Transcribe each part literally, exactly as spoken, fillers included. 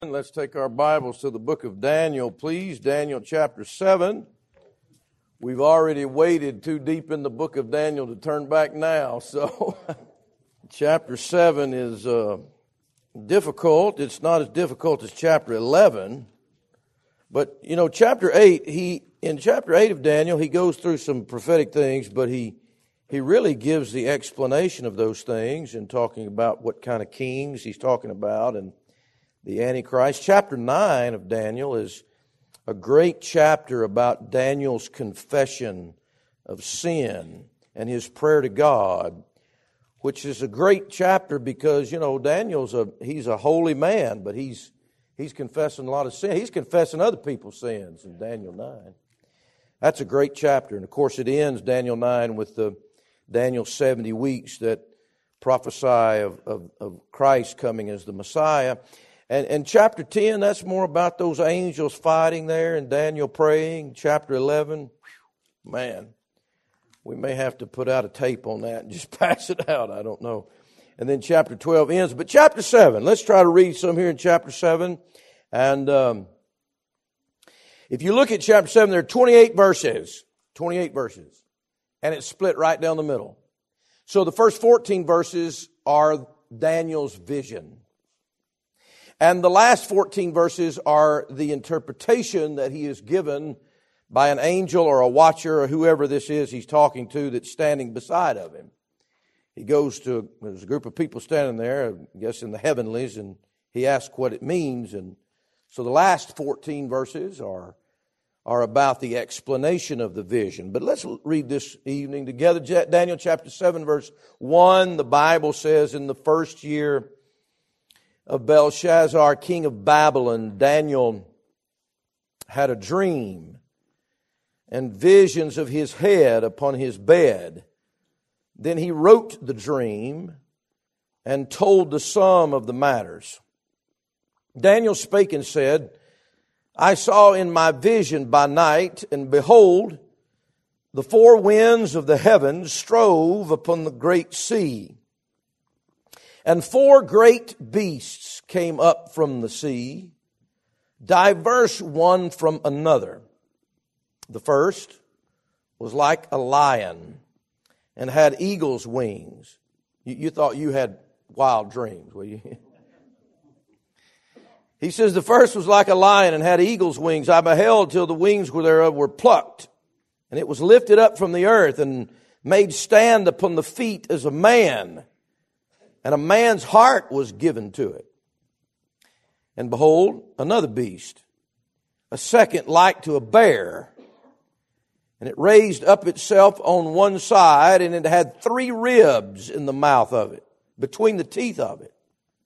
Let's take our Bibles to the book of Daniel, please. Daniel chapter seven. We've already waded too deep in the book of Daniel to turn back now. So chapter seven is uh, difficult. It's not as difficult as chapter eleven. But, you know, chapter eight, he in chapter eight of Daniel, he goes through some prophetic things, but he, he really gives the explanation of those things and talking about what kind of kings he's talking about and the Antichrist. Chapter nine of Daniel is a great chapter about Daniel's confession of sin and his prayer to God, which is a great chapter because, you know, Daniel's a he's a holy man, but he's he's confessing a lot of sin. He's confessing other people's sins in Daniel nine. That's a great chapter. And of course it ends, Daniel nine, with the Daniel seventy weeks that prophesy of, of, of Christ coming as the Messiah. And, and chapter ten, that's more about those angels fighting there and Daniel praying. Chapter eleven, whew, man, we may have to put out a tape on that and just pass it out. I don't know. And then chapter twelve ends. But chapter seven, let's try to read some here in chapter seven. And um, if you look at chapter seven, there are twenty-eight verses. twenty-eight verses. And it's split right down the middle. So the first fourteen verses are Daniel's vision. And the last fourteen verses are the interpretation that he is given by an angel or a watcher or whoever this is he's talking to that's standing beside of him. He goes to, there's a group of people standing there, I guess in the heavenlies, and he asks what it means. And so the last fourteen verses are, are about the explanation of the vision. But let's read this evening together. Daniel chapter seven, verse one, the Bible says, in the first year of Belshazzar, king of Babylon, Daniel had a dream and visions of his head upon his bed. Then he wrote the dream and told the sum of the matters. Daniel spake and said, I saw in my vision by night, and behold, the four winds of the heavens strove upon the great sea. And four great beasts came up from the sea, diverse one from another. The first was like a lion and had eagle's wings. You, you thought you had wild dreams, were you? He says, the first was like a lion and had eagle's wings. I beheld till the wings thereof were plucked, and it was lifted up from the earth and made stand upon the feet as a man. And a man's heart was given to it. And behold, another beast, a second like to a bear. And it raised up itself on one side, and it had three ribs in the mouth of it, between the teeth of it.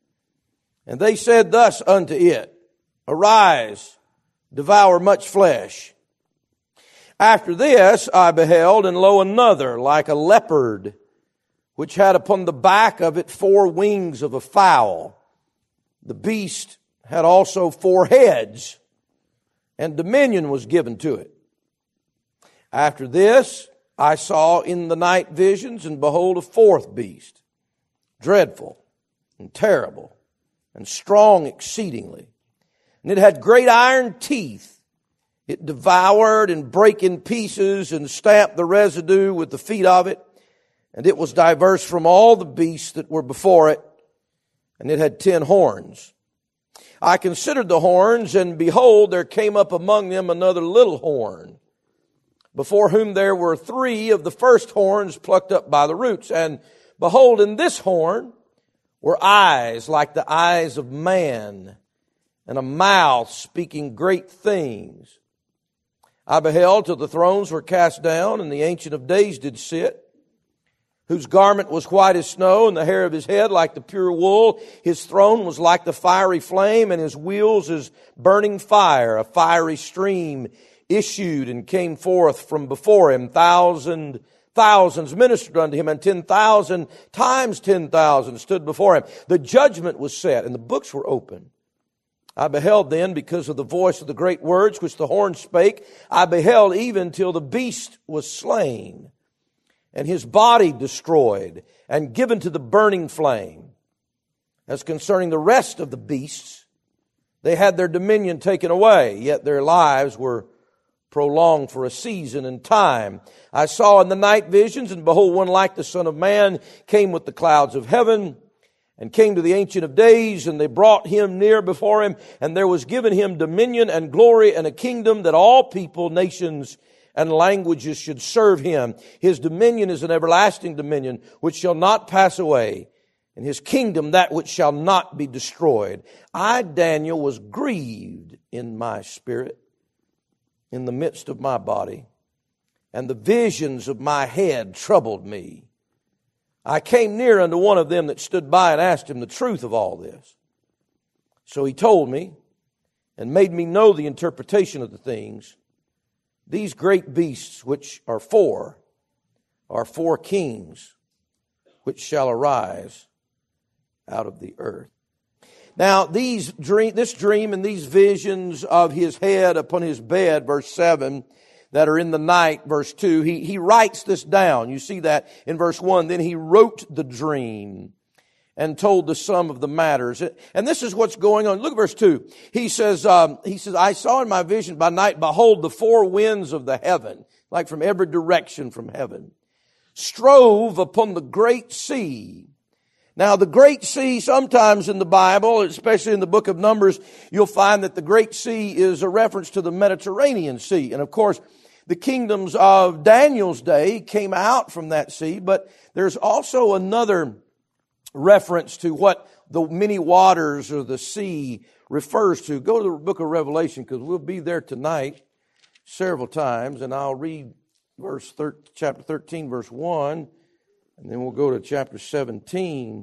And they said thus unto it, Arise, devour much flesh. After this I beheld, and lo, another like a leopard, which had upon the back of it four wings of a fowl. The beast had also four heads, and dominion was given to it. After this, I saw in the night visions, and behold, a fourth beast, dreadful and terrible, and strong exceedingly. And it had great iron teeth. It devoured and brake in pieces, and stamped the residue with the feet of it. And it was diverse from all the beasts that were before it, and it had ten horns. I considered the horns, and behold, there came up among them another little horn, before whom there were three of the first horns plucked up by the roots. And behold, in this horn were eyes like the eyes of man, and a mouth speaking great things. I beheld till the thrones were cast down, and the Ancient of Days did sit, whose garment was white as snow, and the hair of his head like the pure wool. His throne was like the fiery flame, and his wheels as burning fire. A fiery stream issued and came forth from before him. Thousand thousands ministered unto him, and ten thousand times ten thousand stood before him. The judgment was set, and the books were opened. I beheld then, because of the voice of the great words which the horn spake, I beheld even till the beast was slain, and his body destroyed, and given to the burning flame. As concerning the rest of the beasts, They had their dominion taken away, yet their lives were prolonged for a season and time. I saw in the night visions, and behold, one like the Son of Man came with the clouds of heaven, and came to the Ancient of Days, and they brought him near before him, and there was given him dominion and glory and a kingdom, that all people, nations, and languages should serve him. His dominion is an everlasting dominion which shall not pass away, and his kingdom that which shall not be destroyed. I, Daniel, was grieved in my spirit, in the midst of my body, and the visions of my head troubled me. I came near unto one of them that stood by and asked him the truth of all this. So he told me and made me know the interpretation of the things. These great beasts, which are four, are four kings, which shall arise out of the earth. Now, these dream, this dream and these visions of his head upon his bed, verse seven, that are in the night, verse two, he, he writes this down. You see that in verse one. Then he wrote the dream and told the sum of the matters. And this is what's going on. Look at verse two. He says, um, he says, I saw in my vision by night, behold, the four winds of the heaven, like from every direction from heaven, strove upon the great sea. Now, the Great Sea, sometimes in the Bible, especially in the book of Numbers, you'll find that the Great Sea is a reference to the Mediterranean Sea. And of course, the kingdoms of Daniel's day came out from that sea, but there's also another reference to what the many waters or the sea refers to. Go to the book of Revelation, because we'll be there tonight several times, and I'll read verse thir- chapter thirteen, verse one. And then we'll go to chapter seventeen.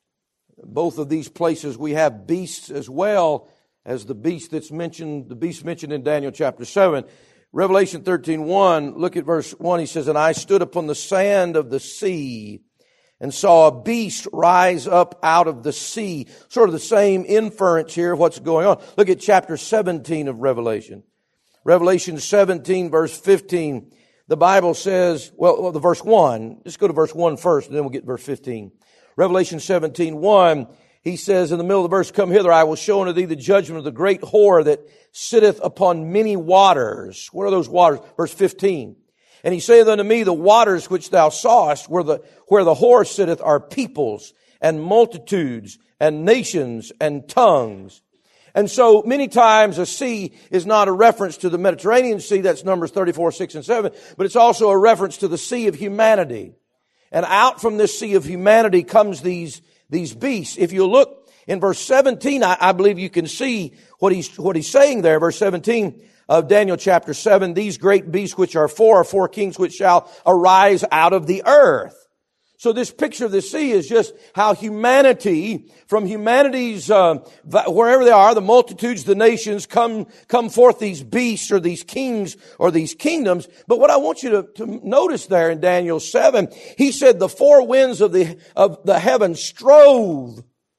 Both of these places we have beasts as well as the beast that's mentioned, the beast mentioned in Daniel chapter seven. Revelation thirteen one, look at verse one. He says, and I stood upon the sand of the sea and saw a beast rise up out of the sea. Sort of the same inference here of what's going on. Look at chapter seventeen of Revelation. Revelation seventeen, verse fifteen. The Bible says, well, well, the verse one, let's go to verse one first, and then we'll get to verse fifteen. Revelation seventeen one, he says in the middle of the verse, come hither, I will show unto thee the judgment of the great whore that sitteth upon many waters. What are those waters? Verse fifteen. And he saith unto me, the waters which thou sawest, where the, where the whore sitteth, are peoples and multitudes and nations and tongues. And so many times a sea is not a reference to the Mediterranean Sea, that's Numbers thirty-four, six and seven, but it's also a reference to the sea of humanity. And out from this sea of humanity comes these, these beasts. If you look in verse seventeen, I, I believe you can see what he's, what he's saying there. Verse seventeen of Daniel chapter seven, these great beasts which are four, are four kings which shall arise out of the earth. So this picture of the sea is just how humanity, from humanity's, uh, wherever they are, the multitudes, the nations, come, come forth these beasts or these kings or these kingdoms. But what I want you to, to notice there in Daniel seven, he said the four winds of the, of the heaven strove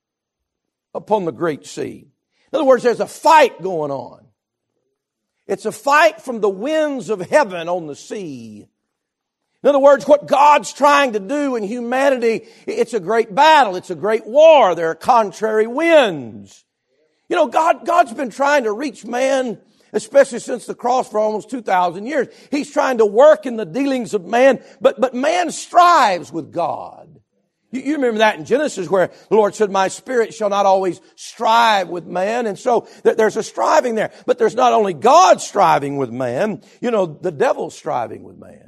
upon the great sea. In other words, there's a fight going on. It's a fight from the winds of heaven on the sea. In other words, what God's trying to do in humanity, it's a great battle. It's a great war. There are contrary winds. You know, God, God's been trying to reach man, especially since the cross for almost two thousand years. He's trying to work in the dealings of man, but, but man strives with God. You, you remember that in Genesis where the Lord said, my spirit shall not always strive with man. And so th- there's a striving there. But there's not only God striving with man, you know, the devil's striving with man.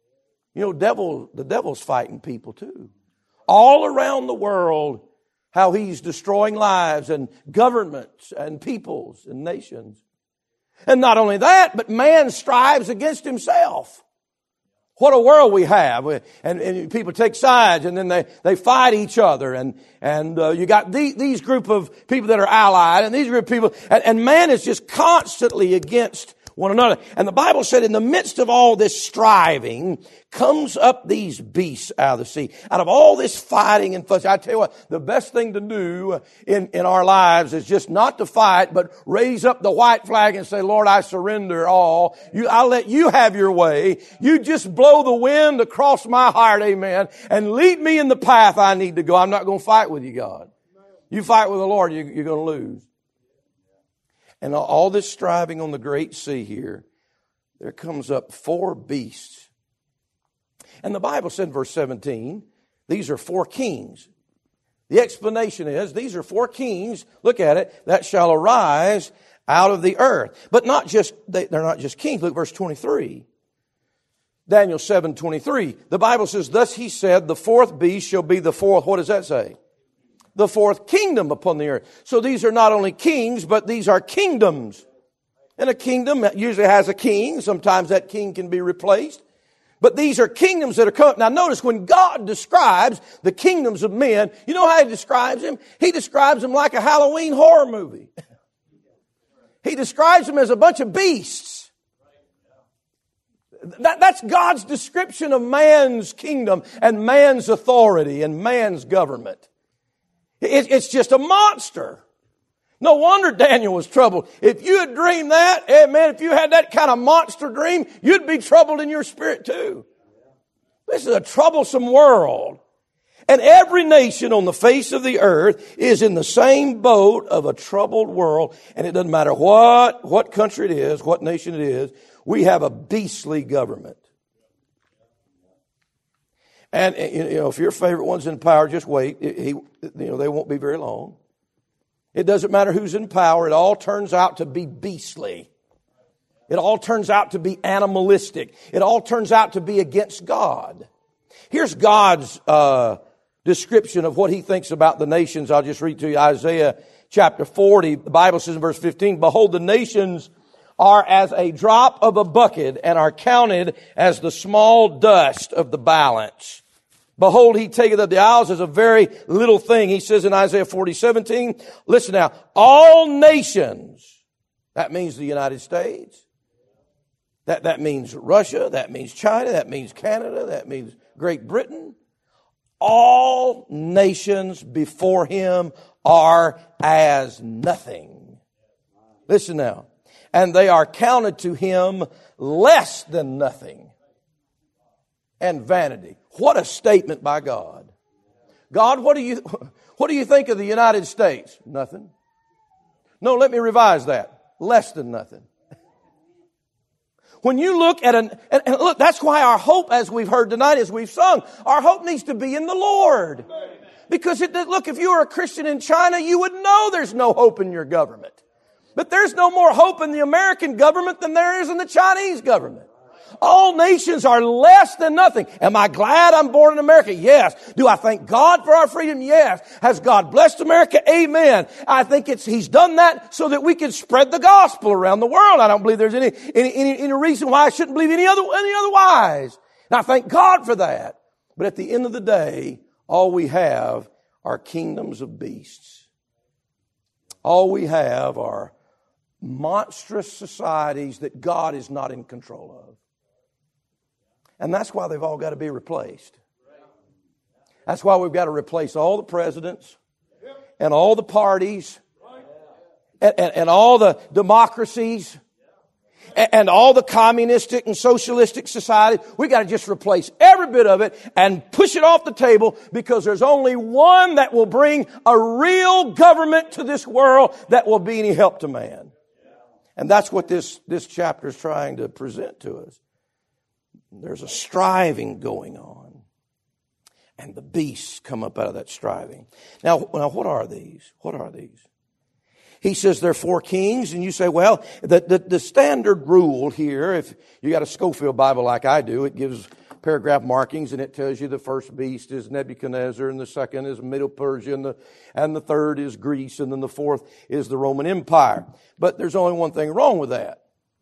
You know, devil, the devil's fighting people too. All around the world, how he's destroying lives and governments and peoples and nations. And not only that, but man strives against himself. What a world we have. And, and people take sides and then they, they fight each other. And, and uh, you got the, these group of people that are allied and these group of people. And, and man is just constantly against one another. And the Bible said in the midst of all this striving comes up these beasts out of the sea. Out of all this fighting and fuss, I tell you what, the best thing to do in, in our lives is just not to fight, but raise up the white flag and say, Lord, I surrender all. You, I'll let you have your way. You just blow the wind across my heart, amen, and lead me in the path I need to go. I'm not going to fight with you, God. You fight with the Lord, you, you're going to lose. And all this striving on the great sea here, there comes up four beasts. And the Bible said in verse seventeen, these are four kings. The explanation is, these are four kings, look at it, that shall arise out of the earth. But not just, they, they're not just kings. Look at verse twenty-three. Daniel seven twenty-three. The Bible says, thus he said, the fourth beast shall be the fourth, what does that say? The fourth kingdom upon the earth. So these are not only kings, but these are kingdoms. And a kingdom usually has a king. Sometimes that king can be replaced. But these are kingdoms that are coming. Now notice when God describes the kingdoms of men, you know how He describes them? He describes them like a Halloween horror movie. He describes them as a bunch of beasts. That, that's God's description of man's kingdom and man's authority and man's government. It, it's just a monster. No wonder Daniel was troubled. If you had dreamed that, eh, man, if you had that kind of monster dream, you'd be troubled in your spirit too. This is a troublesome world. And every nation on the face of the earth is in the same boat of a troubled world. And it doesn't matter what, what country it is, what nation it is, we have a beastly government. And, you know, if your favorite one's in power, just wait. He, you know, they won't be very long. It doesn't matter who's in power. It all turns out to be beastly. It all turns out to be animalistic. It all turns out to be against God. Here's God's uh, description of what He thinks about the nations. I'll just read to you Isaiah chapter forty. The Bible says in verse fifteen, behold, the nations are as a drop of a bucket and are counted as the small dust of the balance. Behold, He taketh of the isles as a very little thing. He says in Isaiah forty seventeen, listen now, all nations, that means the United States, that, that means Russia, that means China, that means Canada, that means Great Britain. All nations before Him are as nothing. Listen now. And they are counted to Him less than nothing. And vanity. What a statement by God. God, what do you, what do you think of the United States? Nothing. No, let me revise that. Less than nothing. When you look at an, and, and look, that's why our hope, as we've heard tonight, as we've sung, our hope needs to be in the Lord. Because it, look, if you were a Christian in China, you would know there's no hope in your government. But there's no more hope in the American government than there is in the Chinese government. All nations are less than nothing. Am I glad I'm born in America? Yes. Do I thank God for our freedom? Yes. Has God blessed America? Amen. I think it's He's done that so that we can spread the gospel around the world. I don't believe there's any any any, any reason why I shouldn't believe any other any otherwise. And I thank God for that. But at the end of the day, all we have are kingdoms of beasts. All we have are monstrous societies that God is not in control of. And that's why they've all got to be replaced. That's why we've got to replace all the presidents and all the parties and, and, and all the democracies and, and all the communistic and socialistic societies. We've got to just replace every bit of it and push it off the table, because there's only one that will bring a real government to this world that will be any help to man. And that's what this, this chapter is trying to present to us. There's a striving going on. And the beasts come up out of that striving. Now, now what are these? What are these? He says there are four kings, and you say, well, the, the, the standard rule here, if you got a Schofield Bible like I do, it gives paragraph markings, and it tells you the first beast is Nebuchadnezzar, and the second is Middle Persia, and the, and the third is Greece, and then the fourth is the Roman Empire. But there's only one thing wrong with that.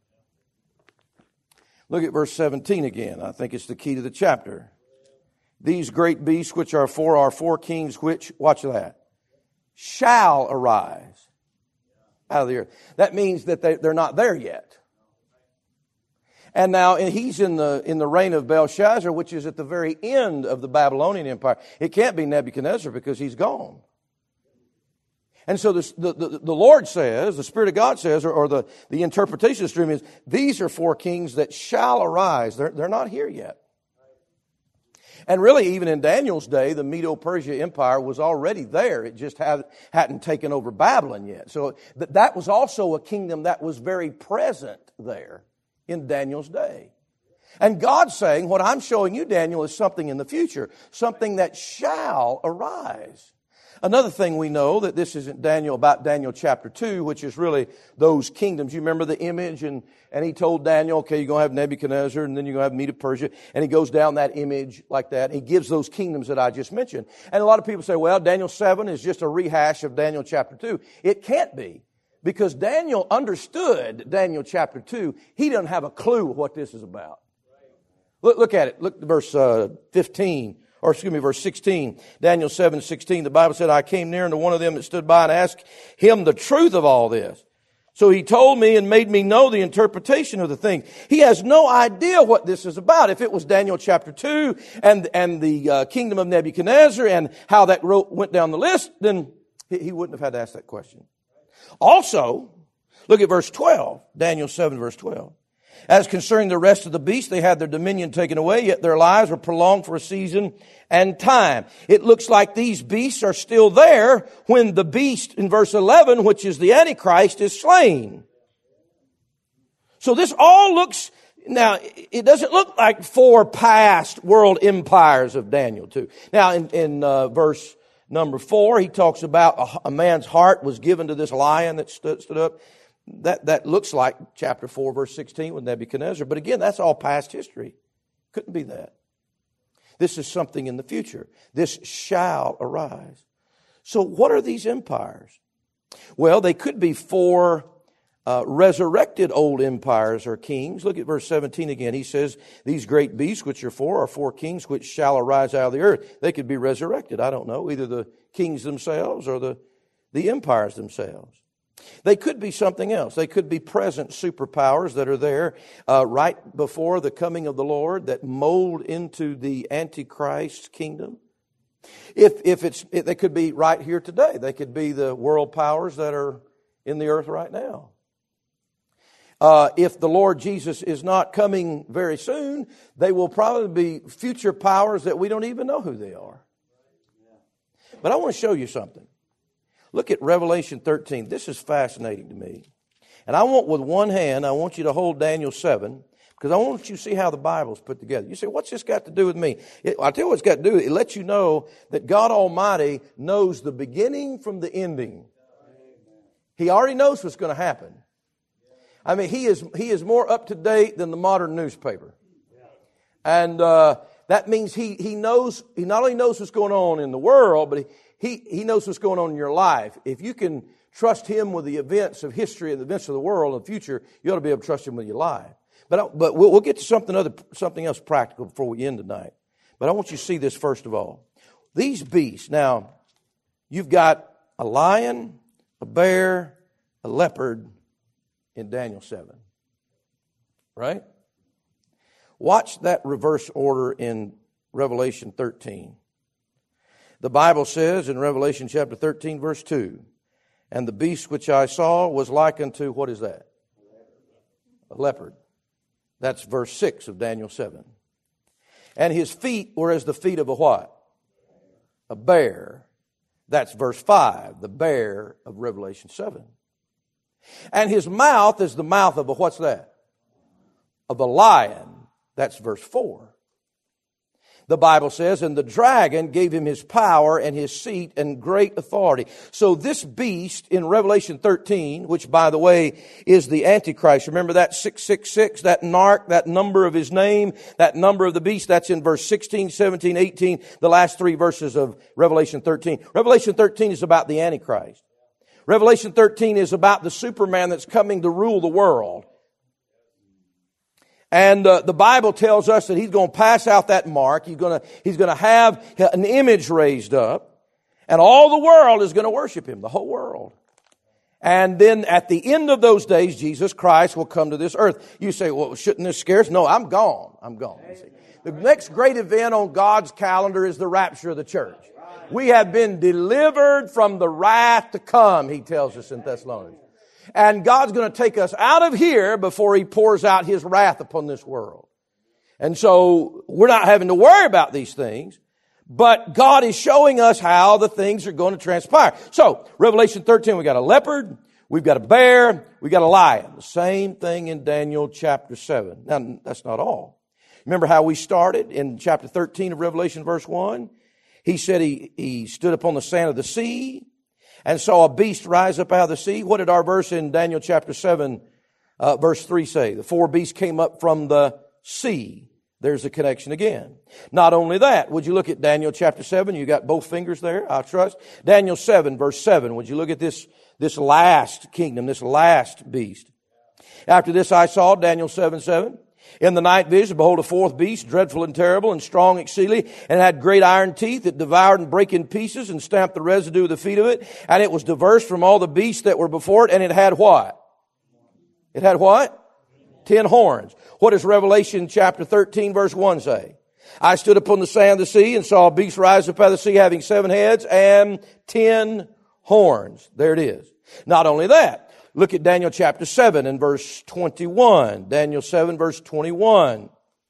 Look at verse seventeen again. I think it's the key to the chapter. These great beasts which are four are four kings which, watch that, shall arise out of the earth. That means that they, they're not there yet. And now he's in the in the reign of Belshazzar, which is at the very end of the Babylonian Empire. It can't be Nebuchadnezzar because he's gone. And so the, the, the Lord says, the Spirit of God says, or, or the, the interpretation of this dream is, these are four kings that shall arise. They're, they're not here yet. And really, even in Daniel's day, the Medo-Persia Empire was already there. It just had, hadn't taken over Babylon yet. So th- that was also a kingdom that was very present there in Daniel's day. And God's saying, what I'm showing you, Daniel, is something in the future, something that shall arise. Another thing we know that this isn't Daniel about Daniel chapter two, which is really those kingdoms. You remember the image, and, and he told Daniel, okay, you're going to have Nebuchadnezzar, and then you're going to have Medo-Persia, and he goes down that image like that. He gives those kingdoms that I just mentioned. And a lot of people say, well, Daniel seven is just a rehash of Daniel chapter two. It can't be, because Daniel understood Daniel chapter two. He doesn't have a clue what this is about. Look, look at it. Look at verse uh, fifteen. Or excuse me, verse sixteen, Daniel seven sixteen, the Bible said, I came near unto one of them that stood by and asked him the truth of all this. So he told me and made me know the interpretation of the thing. He has no idea what this is about. If it was Daniel chapter two and, and the uh, kingdom of Nebuchadnezzar and how that wrote, went down the list, then he, he wouldn't have had to ask that question. Also, look at verse twelve, Daniel seven verse twelve. As concerning the rest of the beasts, they had their dominion taken away, yet their lives were prolonged for a season and time. It looks like these beasts are still there when the beast in verse eleven, which is the Antichrist, is slain. So this all looks, now it doesn't look like four past world empires of Daniel two. Now in, in uh, verse number four, he talks about a, a man's heart was given to this lion that stood, stood up. That that looks like chapter four, verse sixteen with Nebuchadnezzar. But again, that's all past history. Couldn't be that. This is something in the future. This shall arise. So what are these empires? Well, they could be four uh, resurrected old empires or kings. Look at verse seventeen again. He says, these great beasts, which are four, are four kings which shall arise out of the earth. They could be resurrected. I don't know. Either the kings themselves or the, the empires themselves. They could be something else. They could be present superpowers that are there uh, right before the coming of the Lord that mold into the Antichrist kingdom. If if it's, if they could be right here today. They could be the world powers that are in the earth right now. Uh, if the Lord Jesus is not coming very soon, they will probably be future powers that we don't even know who they are. But I want to show you something. Look at Revelation thirteen. This is fascinating to me. And I want with one hand, I want you to hold Daniel seven, because I want you to see how the Bible's put together. You say, what's this got to do with me? It, I'll tell you what it's got to do. It lets you know that God Almighty knows the beginning from the ending. He already knows what's going to happen. I mean, he is he is more up to date than the modern newspaper. And uh, that means he he knows, he not only knows what's going on in the world, but he He, he knows what's going on in your life. If you can trust Him with the events of history and the events of the world in the future, you ought to be able to trust Him with your life. But, but we'll, we'll get to something other, something else practical before we end tonight. But I want you to see this first of all. These beasts, now, you've got a lion, a bear, a leopard in Daniel seven. Right? Watch that reverse order in Revelation thirteen. The Bible says in Revelation chapter thirteen, verse two, and the beast which I saw was like unto, what is that? A leopard. That's verse six of Daniel seven. And his feet were as the feet of a what? A bear. That's verse five, the bear of Revelation seven. And his mouth is the mouth of a, what's that? Of a lion. That's verse four. The Bible says, and the dragon gave him his power and his seat and great authority. So this beast in Revelation thirteen, which by the way is the Antichrist. Remember that six six six, that narc, that number of his name, that number of the beast, that's in verse sixteen, seventeen, eighteen, the last three verses of Revelation thirteen. Revelation thirteen is about the Antichrist. Revelation thirteen is about the Superman that's coming to rule the world. And uh, the Bible tells us that he's going to pass out that mark. He's going to he's going to have an image raised up, and all the world is going to worship him, the whole world. And then at the end of those days, Jesus Christ will come to this earth. You say, well, shouldn't this scare us? No, I'm gone. I'm gone. You see. The next great event on God's calendar is the rapture of the church. We have been delivered from the wrath to come, he tells us in Thessalonians. And God's going to take us out of here before He pours out His wrath upon this world. And so we're not having to worry about these things, but God is showing us how the things are going to transpire. So, Revelation thirteen, we got a leopard, we've got a bear, we've got a lion. The same thing in Daniel chapter seven. Now, that's not all. Remember how we started in chapter thirteen of Revelation verse one? He said he, he stood upon the sand of the sea and saw a beast rise up out of the sea. What did our verse in Daniel chapter seven, uh, verse three say? The four beasts came up from the sea. There's a connection again. Not only that, would you look at Daniel chapter seven? You got both fingers there, I trust. Daniel seven, verse seven. Would you look at this, this last kingdom, this last beast? After this I saw, Daniel seven, seven. In the night vision, behold, a fourth beast, dreadful and terrible and strong exceedingly, and had great iron teeth that devoured and brake in pieces and stamped the residue of the feet of it. And it was diverse from all the beasts that were before it, and it had what? It had what? Ten horns. What does Revelation chapter thirteen verse one say? I stood upon the sand of the sea and saw a beast rise up out of the sea having seven heads and ten horns. There it is. Not only that, look at Daniel chapter seven and verse twenty-one. Daniel seven verse twenty-one.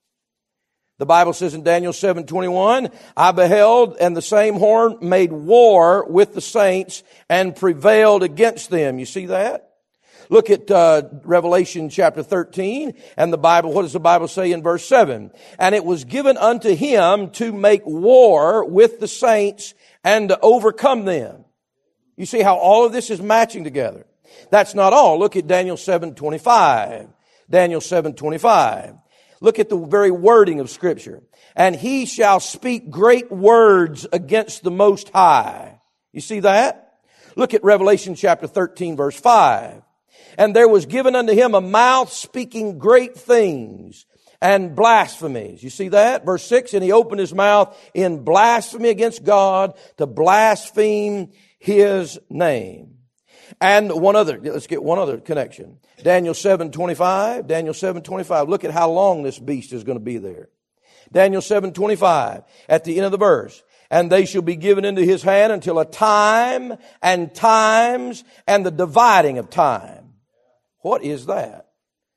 The Bible says in Daniel seven twenty-one, I beheld, and the same horn made war with the saints and prevailed against them. You see that? Look at uh, Revelation chapter thirteen, and the Bible, what does the Bible say in verse seven? And it was given unto him to make war with the saints and to overcome them. You see how all of this is matching together. That's not all. Look at Daniel seven twenty-five. Daniel seven twenty-five. Look at the very wording of Scripture. And he shall speak great words against the Most High. You see that? Look at Revelation chapter thirteen, verse five. And there was given unto him a mouth speaking great things and blasphemies. You see that? Verse six, and he opened his mouth in blasphemy against God to blaspheme his name. And one other, let's get one other connection. Daniel seven twenty-five, Daniel seven twenty-five. Look at how long this beast is going to be there. Daniel seven twenty-five, at the end of the verse. And they shall be given into his hand until a time and times and the dividing of time. What is that?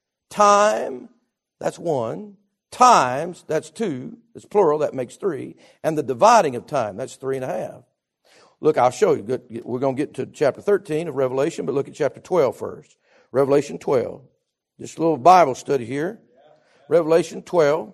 Time, that's one. Times, that's two. It's plural, that makes three. And the dividing of time, that's three and a half. Look, I'll show you. We're going to get to chapter thirteen of Revelation, but look at chapter twelve first. Revelation twelve. Just a little Bible study here. Revelation twelve.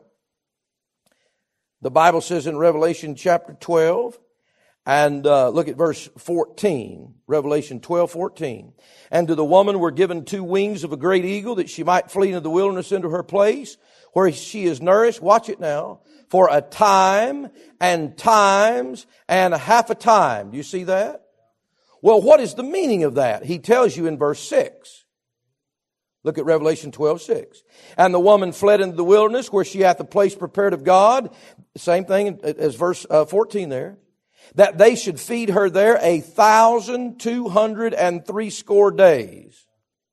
The Bible says in Revelation chapter twelve, and uh, look at verse fourteen. Revelation twelve, fourteen. And to the woman were given two wings of a great eagle, that she might flee into the wilderness into her place, where she is nourished, watch it now, for a time and times and a half a time. Do you see that? Well, what is the meaning of that? He tells you in verse six. Look at Revelation twelve, six. And the woman fled into the wilderness, where she hath a place prepared of God. Same thing as verse uh, fourteen there. That they should feed her there a thousand two hundred and three score days.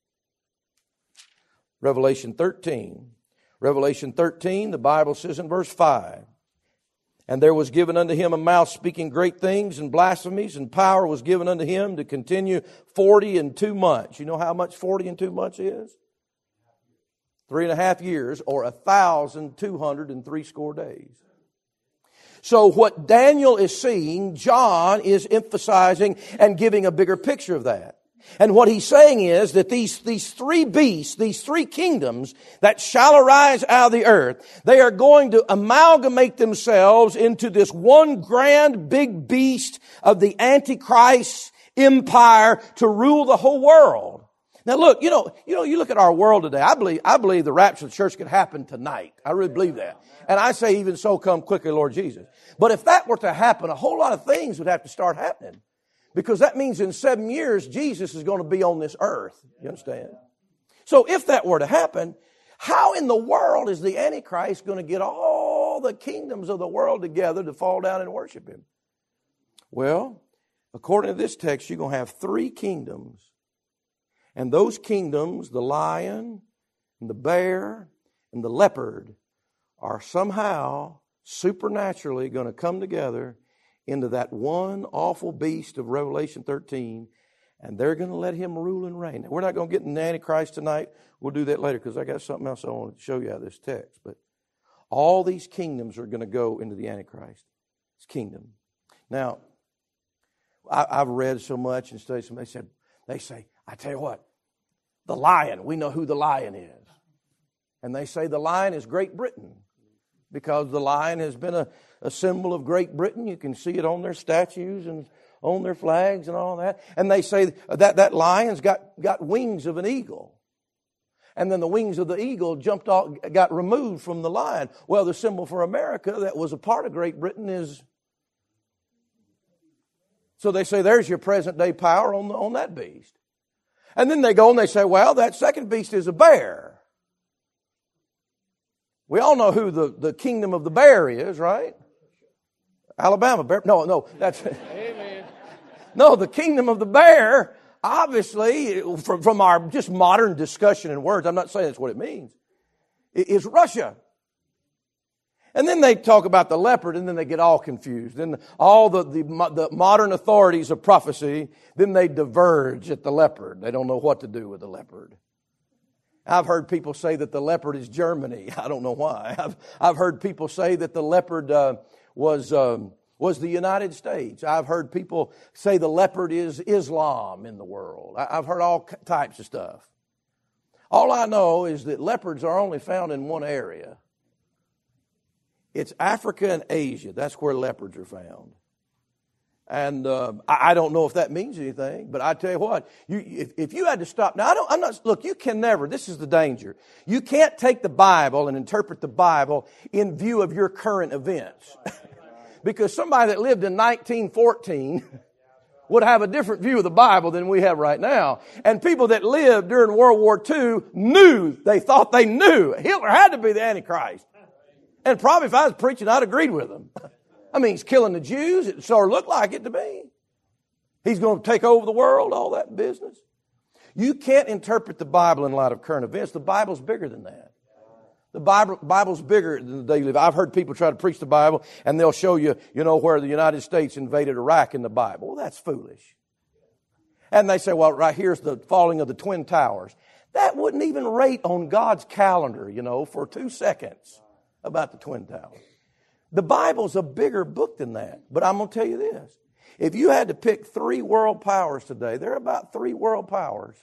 Revelation thirteen. Revelation thirteen, the Bible says in verse five. And there was given unto him a mouth speaking great things and blasphemies, and power was given unto him to continue forty and two months. You know how much forty and two months is? Three and a half years, or a thousand two hundred and three score days. So what Daniel is seeing, John is emphasizing and giving a bigger picture of that. And what he's saying is that these, these three beasts, these three kingdoms that shall arise out of the earth, they are going to amalgamate themselves into this one grand big beast of the Antichrist empire to rule the whole world. Now look, you know, you know, you look at our world today. I believe, I believe the rapture of the church could happen tonight. I really believe that. And I say, even so, come quickly, Lord Jesus. But if that were to happen, a whole lot of things would have to start happening. Because that means in seven years, Jesus is going to be on this earth. You understand? So if that were to happen, how in the world is the Antichrist going to get all the kingdoms of the world together to fall down and worship him? Well, according to this text, you're going to have three kingdoms. And those kingdoms, the lion and the bear and the leopard, are somehow supernaturally going to come together into that one awful beast of Revelation thirteen, and they're going to let him rule and reign. Now, we're not going to get in the Antichrist tonight. We'll do that later because I got something else I want to show you out of this text. But All these kingdoms are going to go into the Antichrist's kingdom. Now, I, I've read so much and studied so much. They said, they say, I tell you what, the lion, we know who the lion is. And they say the lion is Great Britain because the lion has been a, a symbol of Great Britain. You can see it on their statues and on their flags and all that. And they say that that lion's got, got wings of an eagle. And then the wings of the eagle jumped off, got removed from the lion. Well, the symbol for America that was a part of Great Britain is... So they say there's your present day power on, the, on that beast. And then they go and they say, well, that second beast is a bear. We all know who the, the kingdom of the bear is, right? Alabama bear. No, no, that's... Amen. No, the kingdom of the bear, obviously, from, from our just modern discussion in words, I'm not saying that's what it means, is Russia. And then they talk about the leopard, and then they get all confused. Then all the, the, the modern authorities of prophecy, then they diverge at the leopard. They don't know what to do with the leopard. I've heard people say that the leopard is Germany. I don't know why. I've, I've heard people say that the leopard uh, was, um, was the United States. I've heard people say the leopard is Islam in the world. I, I've heard all types of stuff. All I know is that leopards are only found in one area. It's Africa and Asia. That's where leopards are found. And uh, I don't know if that means anything, but I tell you what, you, if, if you had to stop, now I don't, I'm not, look, you can never, this is the danger. You can't take the Bible and interpret the Bible in view of your current events. Because somebody that lived in nineteen fourteen would have a different view of the Bible than we have right now. And people that lived during World War Two knew, they thought they knew. Hitler had to be the Antichrist. And probably if I was preaching, I'd agreed with him. I mean, he's killing the Jews. It sort of looked like it to me. He's going to take over the world, all that business. You can't interpret the Bible in light of current events. The Bible's bigger than that. The Bible, Bible's bigger than the daily life. I've heard people try to preach the Bible, and they'll show you, you know, where the United States invaded Iraq in the Bible. Well, that's foolish. And they say, well, right here's the falling of the Twin Towers. That wouldn't even rate on God's calendar, you know, for two seconds. About the Twin Towers. The Bible's a bigger book than that. But I'm going to tell you this. If you had to pick three world powers today, there are about three world powers.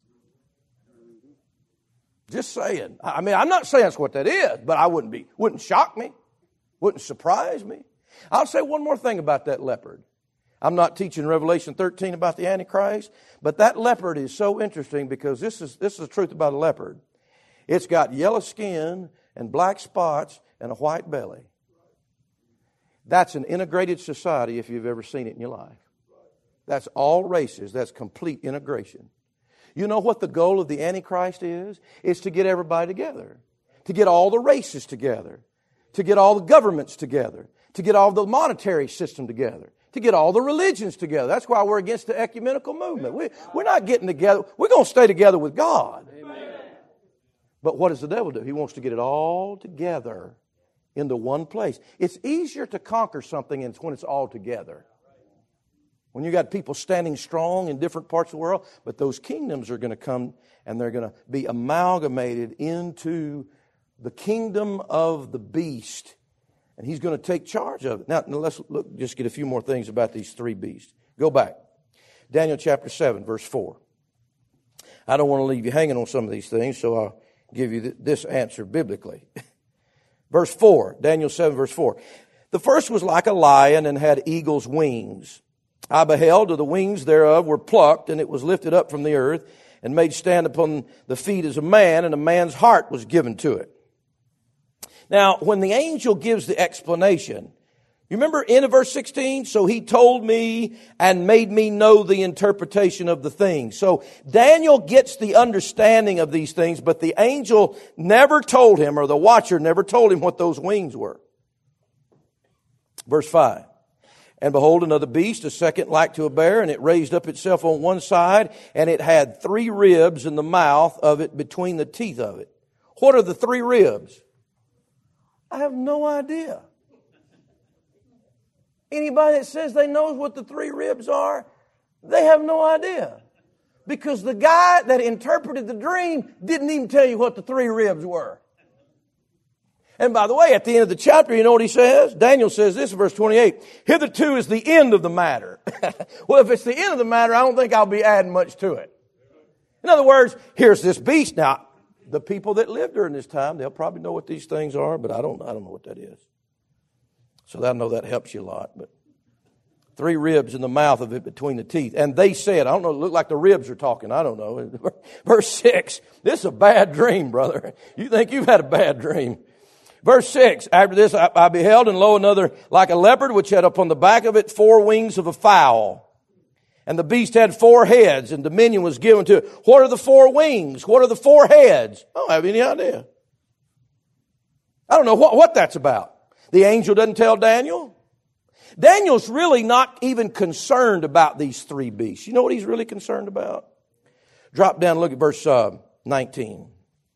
Just saying. I mean, I'm not saying that's what that is, but I wouldn't be, wouldn't shock me. Wouldn't surprise me. I'll say one more thing about that leopard. I'm not teaching Revelation thirteen about the Antichrist, but that leopard is so interesting because this is, this is the truth about a leopard. It's got yellow skin and black spots and a white belly. That's an integrated society if you've ever seen it in your life. That's all races. That's complete integration. You know what the goal of the Antichrist is? It's to get everybody together. To get all the races together. To get all the governments together. To get all the monetary system together. To get all the religions together. That's why we're against the ecumenical movement. We, we're not getting together. We're going to stay together with God. Amen. But what does the devil do? He wants to get it all together into one place. It's easier to conquer something when it's all together. When you got people standing strong in different parts of the world, but those kingdoms are going to come and they're going to be amalgamated into the kingdom of the beast. And he's going to take charge of it. Now, let's look, just get a few more things about these three beasts. Go back. Daniel chapter seven, verse four. I don't want to leave you hanging on some of these things, so I'll give you this answer biblically. Verse four, Daniel seven, verse four. The first was like a lion and had eagle's wings. I beheld, and the wings thereof were plucked, and it was lifted up from the earth, and made stand upon the feet as a man, and a man's heart was given to it. Now, when the angel gives the explanation, you remember in verse sixteen? So he told me and made me know the interpretation of the things. So Daniel gets the understanding of these things, but the angel never told him, or the watcher never told him what those wings were. Verse five. And behold, another beast, a second like to a bear, and it raised up itself on one side, and it had three ribs in the mouth of it between the teeth of it. What are the three ribs? I have no idea. Anybody that says they knows what the three ribs are, they have no idea. Because the guy that interpreted the dream didn't even tell you what the three ribs were. And by the way, at the end of the chapter, you know what he says? Daniel says this in verse twenty-eight. Hitherto is the end of the matter. Well, if it's the end of the matter, I don't think I'll be adding much to it. In other words, here's this beast. Now, the people that lived during this time, they'll probably know what these things are, but I don't, I don't know what that is. So I know that helps you a lot. But three ribs in the mouth of it between the teeth. And they said, I don't know, it looked like the ribs are talking. I don't know. Verse six, this is a bad dream, brother. You think you've had a bad dream. Verse six, after this I, I beheld, and lo, another like a leopard, which had upon the back of it four wings of a fowl. And the beast had four heads, and dominion was given to it. What are the four wings? What are the four heads? I don't have any idea. I don't know what, what that's about. The angel doesn't tell Daniel. Daniel's really not even concerned about these three beasts. You know what he's really concerned about? Drop down and look at verse uh, nineteen.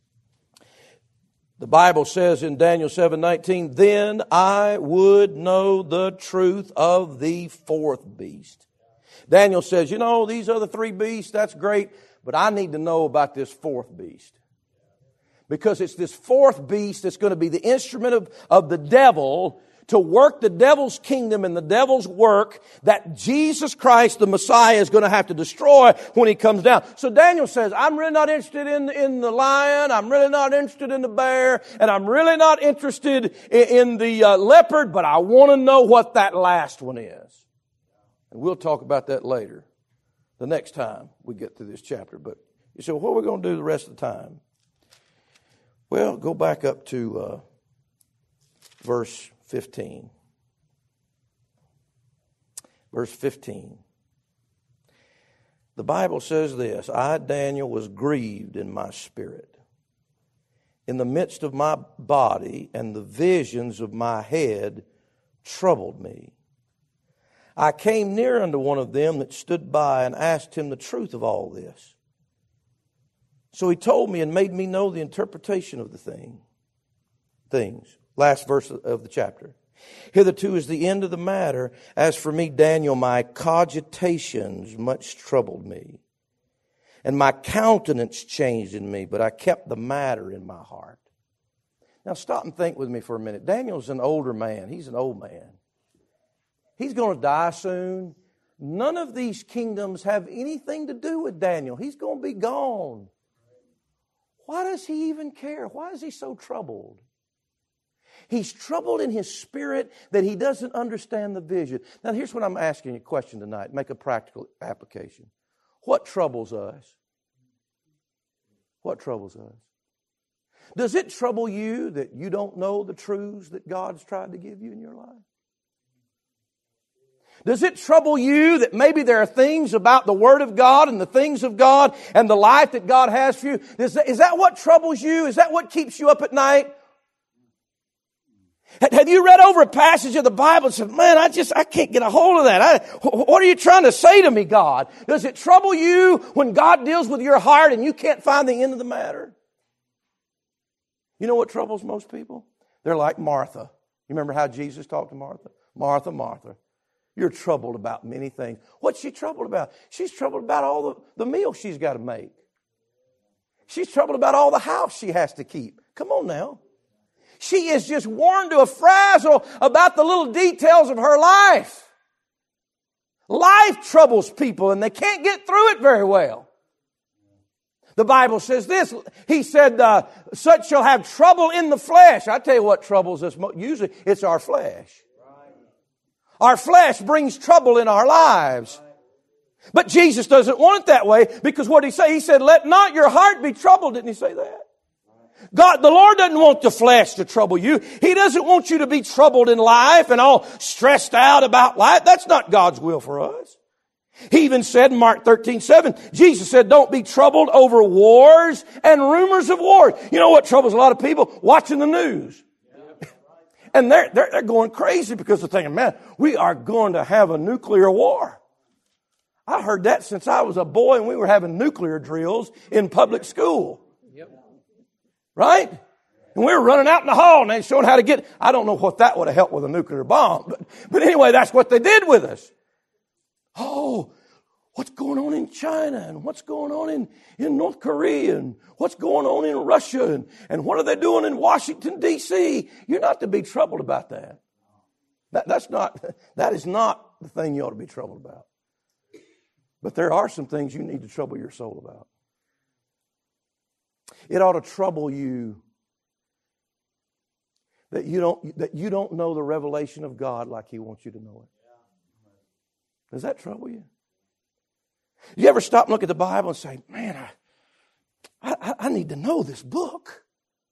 The Bible says in Daniel seven nineteen, then I would know the truth of the fourth beast. Daniel says, you know, these other three beasts, that's great, but I need to know about this fourth beast. Because it's this fourth beast that's going to be the instrument of, of the devil to work the devil's kingdom and the devil's work that Jesus Christ, the Messiah, is going to have to destroy when he comes down. So Daniel says, I'm really not interested in, in the lion, I'm really not interested in the bear, and I'm really not interested in, in the uh, leopard, but I want to know what that last one is. And we'll talk about that later, the next time we get through this chapter. But you say, well, what are we going to do the rest of the time? Well, go back up to uh, verse fifteen. Verse fifteen. The Bible says this, I, Daniel, was grieved in my spirit, in the midst of my body, and the visions of my head troubled me. I came near unto one of them that stood by and asked him the truth of all this. So he told me and made me know the interpretation of the thing. Things. Last verse of the chapter. Hitherto is the end of the matter. As for me, Daniel, my cogitations much troubled me, and my countenance changed in me, but I kept the matter in my heart. Now stop and think with me for a minute. Daniel's an older man. He's an old man. He's going to die soon. None of these kingdoms have anything to do with Daniel. He's going to be gone. Why does he even care? Why is he so troubled? He's troubled in his spirit that he doesn't understand the vision. Now here's what I'm asking you a question tonight. Make a practical application. What troubles us? What troubles us? Does it trouble you that you don't know the truths that God's tried to give you in your life? Does it trouble you that maybe there are things about the Word of God and the things of God and the life that God has for you? Is that, is that what troubles you? Is that what keeps you up at night? Have you read over a passage of the Bible and said, man, I just, I can't get a hold of that. I, what are you trying to say to me, God? Does it trouble you when God deals with your heart and you can't find the end of the matter? You know what troubles most people? They're like Martha. You remember how Jesus talked to Martha? Martha, Martha, you're troubled about many things. What's she troubled about? She's troubled about all the, the meals she's got to make. She's troubled about all the house she has to keep. Come on now. She is just worn to a frazzle about the little details of her life. Life troubles people and they can't get through it very well. The Bible says this. He said, uh, such shall have trouble in the flesh. I tell you what troubles us most. Usually it's our flesh. Our flesh brings trouble in our lives. But Jesus doesn't want it that way, because what did he say? He said, let not your heart be troubled. Didn't he say that? God, the Lord doesn't want the flesh to trouble you. He doesn't want you to be troubled in life and all stressed out about life. That's not God's will for us. He even said in Mark thirteen seven, Jesus said, don't be troubled over wars and rumors of wars. You know what troubles a lot of people? Watching the news. And they're, they're, they're going crazy because they're thinking, man, we are going to have a nuclear war. I heard that since I was a boy and we were having nuclear drills in public school. Yep. Right? And we were running out in the hall and they showed how to get, I don't know what that would have helped with a nuclear bomb. But, but anyway, that's what they did with us. Oh, what's going on in China and what's going on in, in North Korea and what's going on in Russia and, and what are they doing in Washington, D C You're not to be troubled about that. that. That's not, that is not the thing you ought to be troubled about. But there are some things you need to trouble your soul about. It ought to trouble you that you don't, that you don't know the revelation of God like He wants you to know it. Does that trouble you? You ever stop and look at the Bible and say, man, I, I, I need to know this book.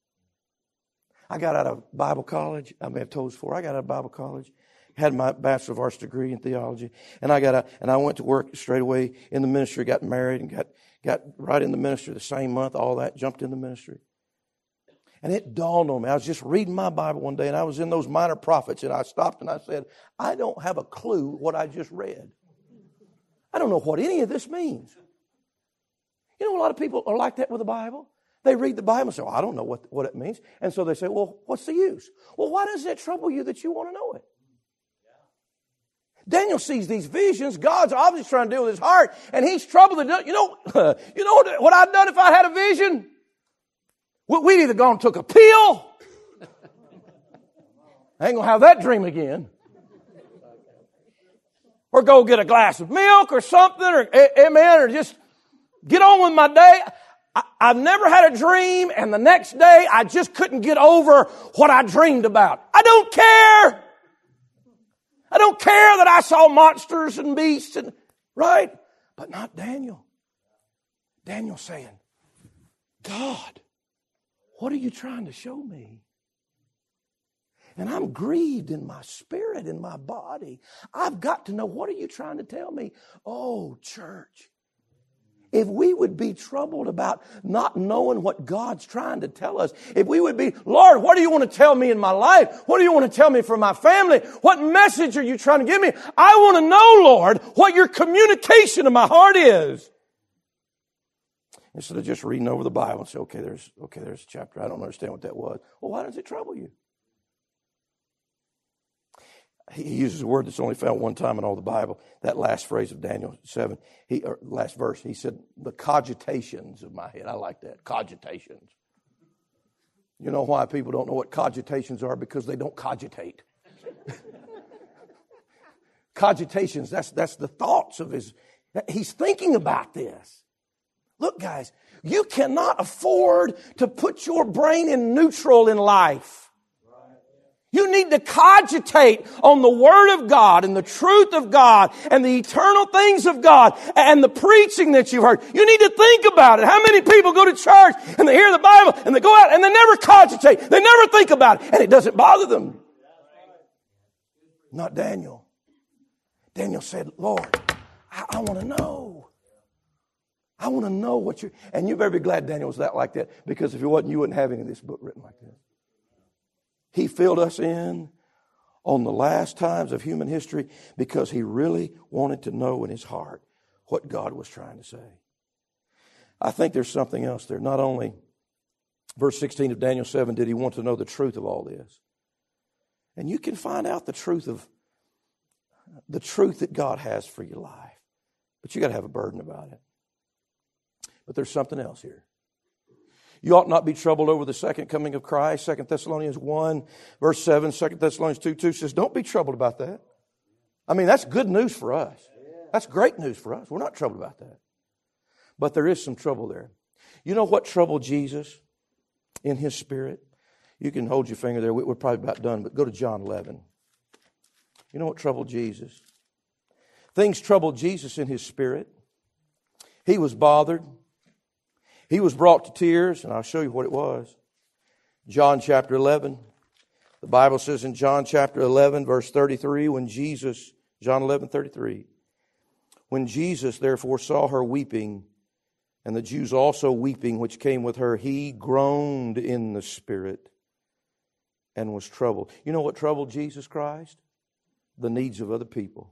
I got out of Bible college. I may have told you before. I got out of Bible college, had my Bachelor of Arts degree in theology, and I got out, and I went to work straight away in the ministry, got married, and got, got right in the ministry the same month, all that, jumped in the ministry. And it dawned on me. I was just reading my Bible one day, and I was in those Minor Prophets, and I stopped and I said, I don't have a clue what I just read. I don't know what any of this means. You know, a lot of people are like that with the Bible. They read the Bible and say, well, I don't know what, what it means. And so they say, well, what's the use? Well, why does it trouble you that you want to know it? Daniel sees these visions. God's obviously trying to deal with his heart, and he's troubled. You know, you know what, what I'd done if I had a vision? We'd either gone and took a pill. I ain't going to have that dream again. Or go get a glass of milk or something, or amen, or just get on with my day. I, I've never had a dream, and the next day I just couldn't get over what I dreamed about. I don't care. I don't care that I saw monsters and beasts, and right? But not Daniel. Daniel saying, God, what are you trying to show me? And I'm grieved in my spirit, in my body. I've got to know, what are you trying to tell me? Oh, church, if we would be troubled about not knowing what God's trying to tell us, if we would be, Lord, what do you want to tell me in my life? What do you want to tell me for my family? What message are you trying to give me? I want to know, Lord, what your communication to my heart is. Instead of just reading over the Bible and say, okay, there's, okay, there's a chapter. I don't understand what that was. Well, why does it trouble you? He uses a word that's only found one time in all the Bible. That last phrase of Daniel seven, he, or last verse, he said, the cogitations of my head. I like that, cogitations. You know why people don't know what cogitations are? Because they don't cogitate. Cogitations, that's, that's the thoughts of his, he's thinking about this. Look, guys, you cannot afford to put your brain in neutral in life. You need to cogitate on the Word of God and the truth of God and the eternal things of God and the preaching that you've heard. You need to think about it. How many people go to church and they hear the Bible and they go out and they never cogitate. They never think about it, and it doesn't bother them. Not Daniel. Daniel said, Lord, I, I want to know. I want to know what you... And you better be glad Daniel was that like that, because if he wasn't, you wouldn't have any of this book written like this. He filled us in on the last times of human history because he really wanted to know in his heart what God was trying to say. I think there's something else there. Not only, verse sixteen of Daniel seven, did he want to know the truth of all this. And you can find out the truth of the truth that God has for your life. But you got to have a burden about it. But there's something else here. You ought not be troubled over the second coming of Christ. Second Thessalonians one, verse seven, Second Thessalonians two, two says, don't be troubled about that. I mean, that's good news for us. That's great news for us. We're not troubled about that. But there is some trouble there. You know what troubled Jesus in his spirit? You can hold your finger there. We're probably about done, but go to John eleven. You know what troubled Jesus? Things troubled Jesus in his spirit. He was bothered. He was brought to tears, and I'll show you what it was. John chapter eleven. The Bible says in John chapter eleven, verse thirty-three, when Jesus, John eleven, thirty-three, when Jesus therefore saw her weeping, and the Jews also weeping, which came with her, he groaned in the spirit and was troubled. You know what troubled Jesus Christ? The needs of other people.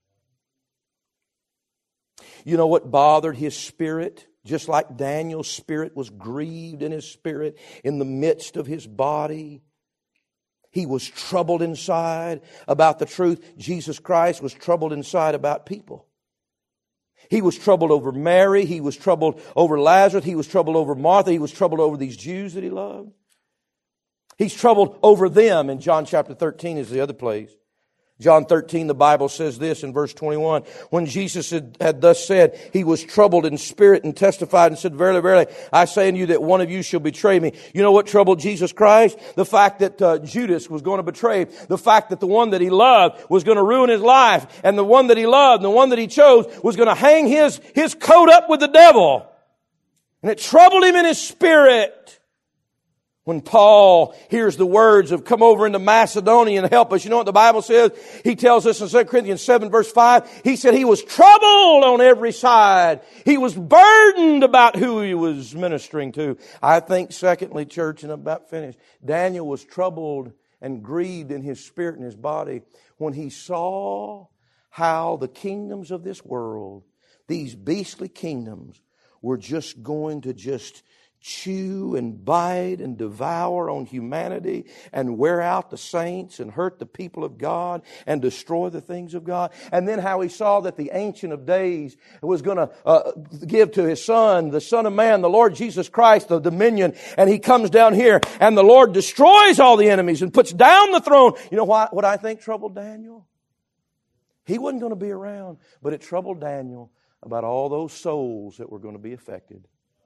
You know what bothered his spirit? Just like Daniel's spirit was grieved in his spirit in the midst of his body. He was troubled inside about the truth. Jesus Christ was troubled inside about people. He was troubled over Mary. He was troubled over Lazarus. He was troubled over Martha. He was troubled over these Jews that he loved. He's troubled over them. In John chapter thirteen is the other place. John thirteen, the Bible says this in verse twenty-one. When Jesus had, had thus said, he was troubled in spirit and testified and said, verily, verily, I say unto you that one of you shall betray me. You know what troubled Jesus Christ? The fact that uh, Judas was going to betray him. The fact that the one that he loved was going to ruin his life. And the one that he loved and the one that he chose was going to hang his, his coat up with the devil. And it troubled him in his spirit. When Paul hears the words of come over into Macedonia and help us, you know what the Bible says? He tells us in Second Corinthians seven verse five, he said he was troubled on every side. He was burdened about who he was ministering to. I think secondly, church, and I'm about finished, Daniel was troubled and grieved in his spirit and his body when he saw how the kingdoms of this world, these beastly kingdoms, were just going to just chew and bite and devour on humanity and wear out the saints and hurt the people of God and destroy the things of God. And then how he saw that the Ancient of Days was going to uh, give to his Son, the Son of Man, the Lord Jesus Christ, the dominion. And he comes down here and the Lord destroys all the enemies and puts down the throne. You know what, what I think troubled Daniel? He wasn't going to be around, but it troubled Daniel about all those souls that were going to be affected.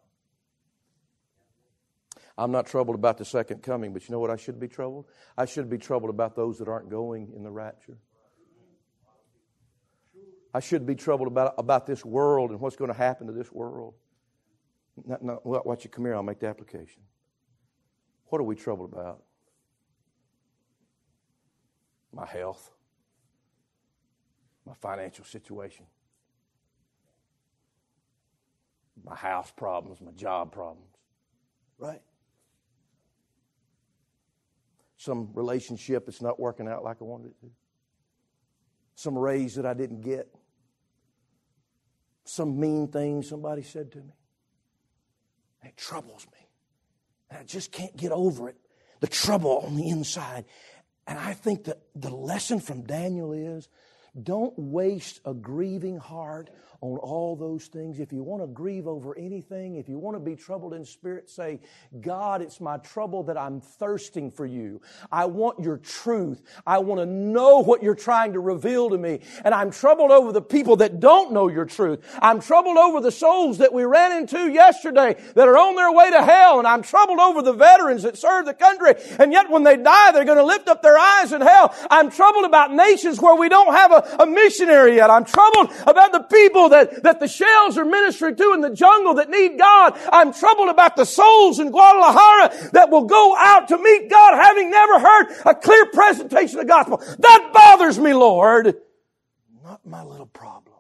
I'm not troubled about the second coming, but you know what I should be troubled? I should be troubled about those that aren't going in the rapture. I should be troubled about, about this world and what's going to happen to this world. Now, now, watch you come here, I'll make the application. What are we troubled about? My health. My financial situation. My house problems, my job problems. Right? Some relationship that's not working out like I wanted it to. Some raise that I didn't get. Some mean thing somebody said to me. And it troubles me. And I just can't get over it. The trouble on the inside. And I think that the lesson from Daniel is, don't waste a grieving heart on all those things. If you want to grieve over anything, if you want to be troubled in spirit, say, God, it's my trouble that I'm thirsting for you. I want your truth. I want to know what you're trying to reveal to me. And I'm troubled over the people that don't know your truth. I'm troubled over the souls that we ran into yesterday that are on their way to hell. And I'm troubled over the veterans that serve the country. And yet when they die, they're going to lift up their eyes in hell. I'm troubled about nations where we don't have a, a missionary yet. I'm troubled about the people that, that the shells are ministering to in the jungle that need God. I'm troubled about the souls in Guadalajara that will go out to meet God having never heard a clear presentation of the gospel. That bothers me, Lord. Not my little problem.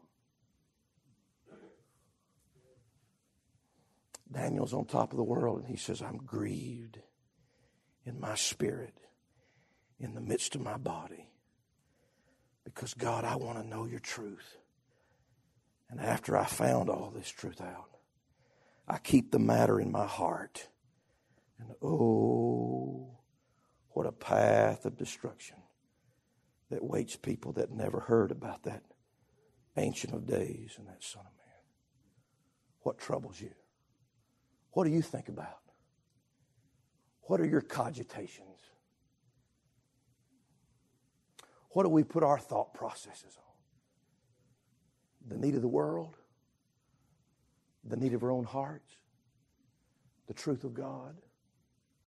Daniel's on top of the world and he says, I'm grieved in my spirit, in the midst of my body. Because God, I want to know your truth. And after I found all this truth out, I keep the matter in my heart. And oh, what a path of destruction that waits people that never heard about that Ancient of Days and that Son of Man. What troubles you? What do you think about? What are your cogitations? What do we put our thought processes on? The need of the world? The need of our own hearts? The truth of God?